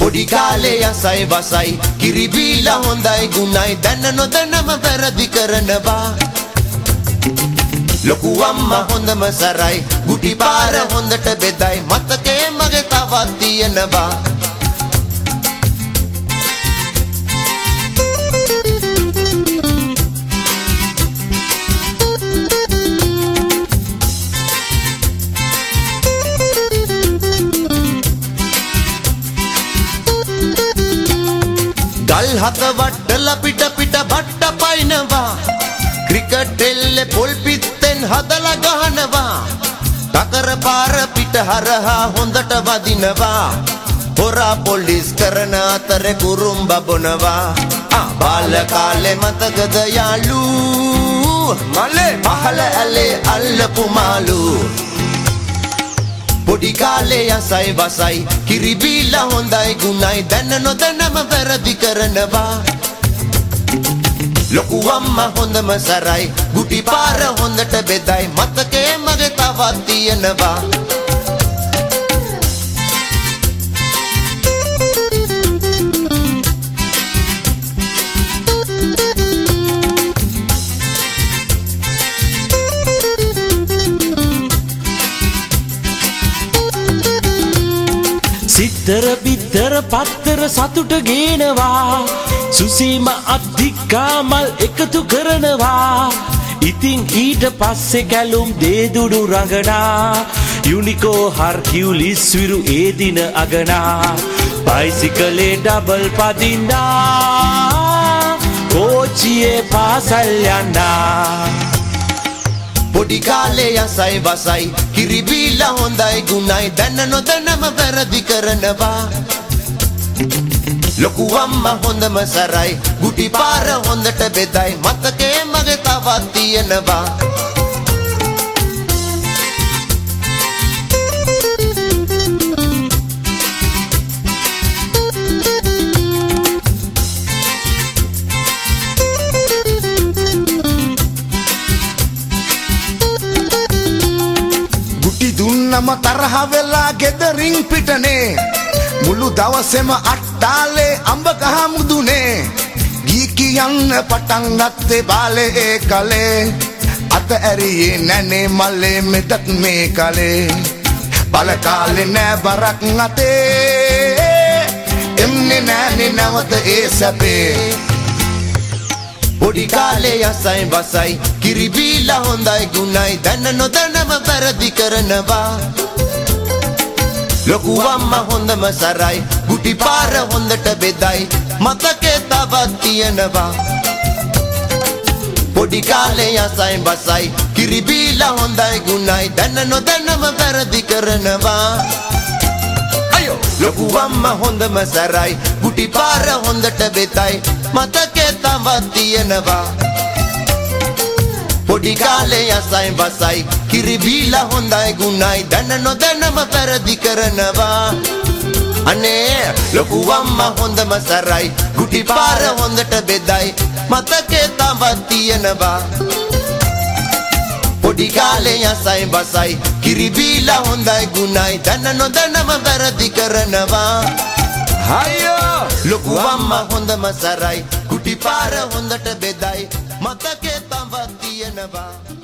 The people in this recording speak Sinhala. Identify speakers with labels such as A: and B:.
A: පොඩි කාලේ යසයි වසයි කිරි බීලා හොඳයි ගුණයි දැන නොදැනම වැරදි කරනවා ලොකු අම්මා හොඳම සරයි ගුටි පාර හොඳට බෙදයි මතකේ මගේ තවත් තියෙනවා ගල් හත වට්ටලා පිට පිට බට්ට පයින්නවා ක්‍රිකට් එල්ලේ පොල් පිත්තෙන් හදලා ගහනවා ටකර පාර පිට හරහා හොඳට වදිනවා හොරා පොලිස් කරන අතරේ කුරුම්බ බොනවා බාල කාලේ මතකද යාළු මලේ පහල ඇලේ අල්ලපු මාළු පොඩි කාලේ යසයි වසයි කිරි බීලා හොඳයි ගුණයි දැන නොදැනම වැරදි කරනවා ලොකු අම්මා හොඳම සරයි ගුටි පාර හොඳට බෙදයි මතකේ මගේ තවත් තියෙනවා
B: සිතර බිත්තර පත්තර සතුට ගේනවා සුසීම අධිකාමල් එකතු කරනවා ඉතින් ඊට පස්සේ කැලුම් දේදුඩු රඟනා යුනිකෝ හර්කියුලිස් විරු ඒ දින අගනා බයිසිකලේ ඩබල් පදින්නා කෝච්චියේ පාසල් යන්නා
A: පොඩි කාලේ යසයි වසයි කිරි බීලා හොඳයි ගුණයි දැන නොදැනම වැරදි කරනවා ලොකු අම්මා හොඳම සරයි ගුටි පාර හොඳට බෙදයි මතකේ මගේ තවත් තියෙනවා
C: දුන්නම තරහ වෙලා ගෙදරින් පිටනේ මුළු දවසෙම අට්ටාලේ අඹ ගහ මුදුනේ ගී කියන්න පටන් ගත්තේ බාලේ ඒ කලේ අත ඇරියේ නැනේ මල්ලේ මෙතත් මේ කලේ බල කාලේ නෑ බරක් නැතේ එන්නේ නෑනේ නැවත ඒ සැපේ
A: පොඩි කාලේ යසයි වසයි කිරි බීලා හොඳයි ගුණයි දැන නොදැනම වැරදි කරනවා ලොකු අම්මා හොඳම සරයි ගුටි පාර හොඳට බෙදයි මතකේ තවත් තියෙනවා පොඩි කාලේ යසයි වසයි කිරි බීලා හොඳයි ගුණයි දැන නොදැනම වැරදි කරනවා ලොකු අම්මා හොඳම සරයි ගුටි පාර හොඳට බෙදයි මතකේ තවත් තියෙනවා පොඩි කාලේ යසයි වසයි කිරි බීලා හොඳයි ගුණයි දැන නොදැනම වැරදි කරනවා අනේ ලොකු අම්මා හොඳම සරයි ගුටි පාර හොඳට බෙදයි මතකේ තවත් තියෙනවා පොඩි කාලේ යසයි වසයි කිරි බීලා හොඳයි ගුණයි දැන නොදැනම වැරදි කරනවා අයියෝ ලොකු අම්මා හොඳම සරයි ගුටි පාර හොඳට බෙදයි මතකේ තවත් තියෙනවා